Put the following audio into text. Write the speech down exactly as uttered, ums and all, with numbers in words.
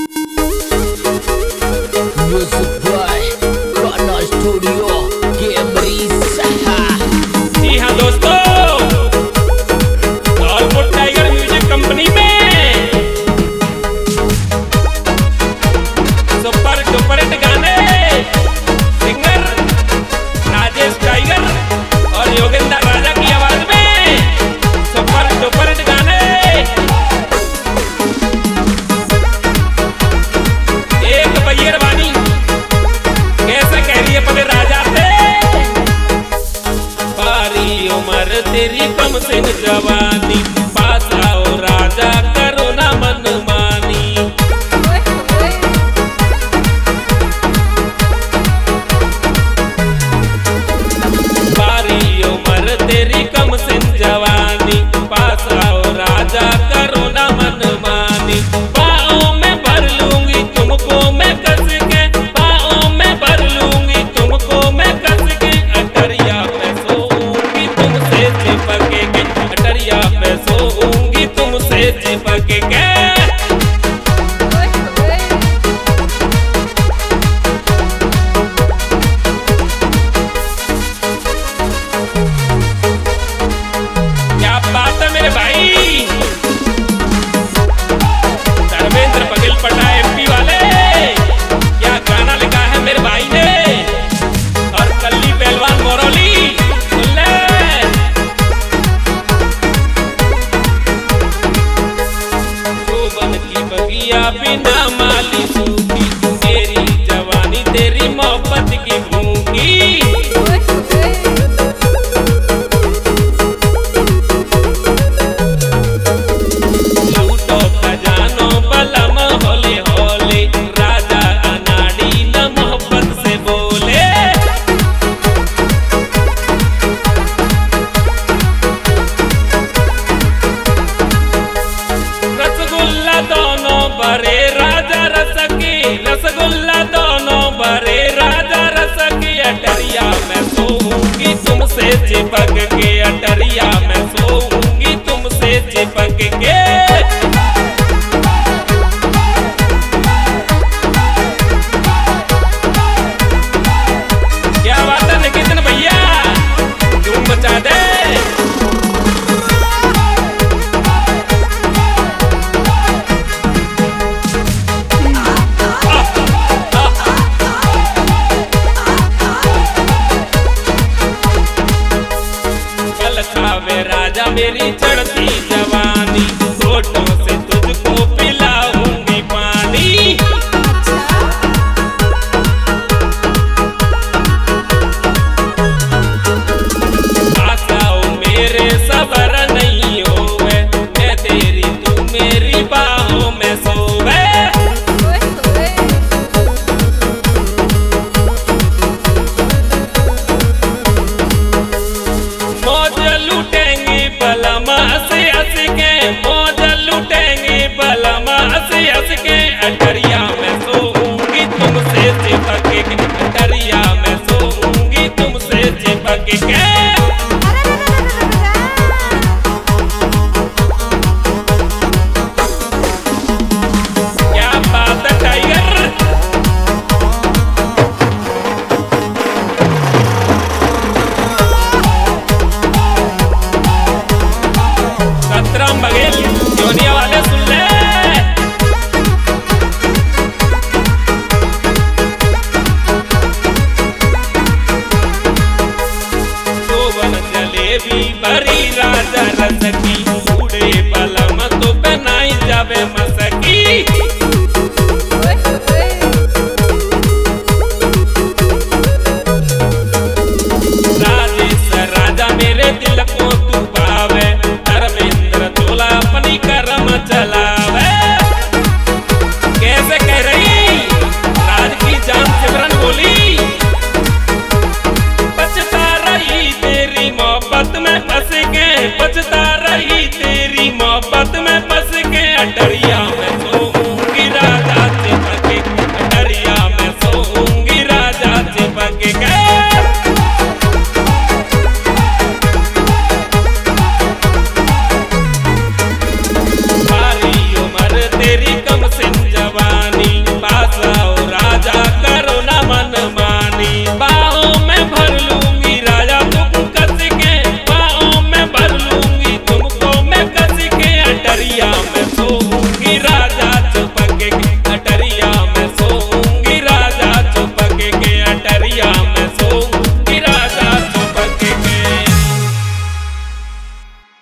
Music by Kana Studio Camry Saha। जी हाँ दोस्तों, धौलपुर टाइगर म्यूजिक कंपनी में सुपर डुपर हिट गाने सिंगर राजेश टाइगर और योगेंद्र राजा की आवाज में सुपर डुपर हिट गाने। एक बैयर वानी कैसे कह रही है पले राजा से, बारी उम्र तेरी कम से जवानी, पास आओ राजा करो ना मनमानी। बारी उम्र तेरी कम से जवानी, पास आओ राजा करो ना मनमानी। बाहों में भर लूंगी तुमको मैं कस के, बाहों में भर लूंगी तुमको मैं कस के। अटरिया पे सोऊंगी तुमसे चिपक के, अटरिया पे सोऊंगी तुमसे चिपक के। क्या बात है मेरे भाई, धर्मेंद्र बघेल पटा एमपी वाले, क्या गाना लिखा है मेरे भाई ने, और कल्ली पहलवान मोरौली सुन ले। शोभन की बगिया बिना माली सूखी,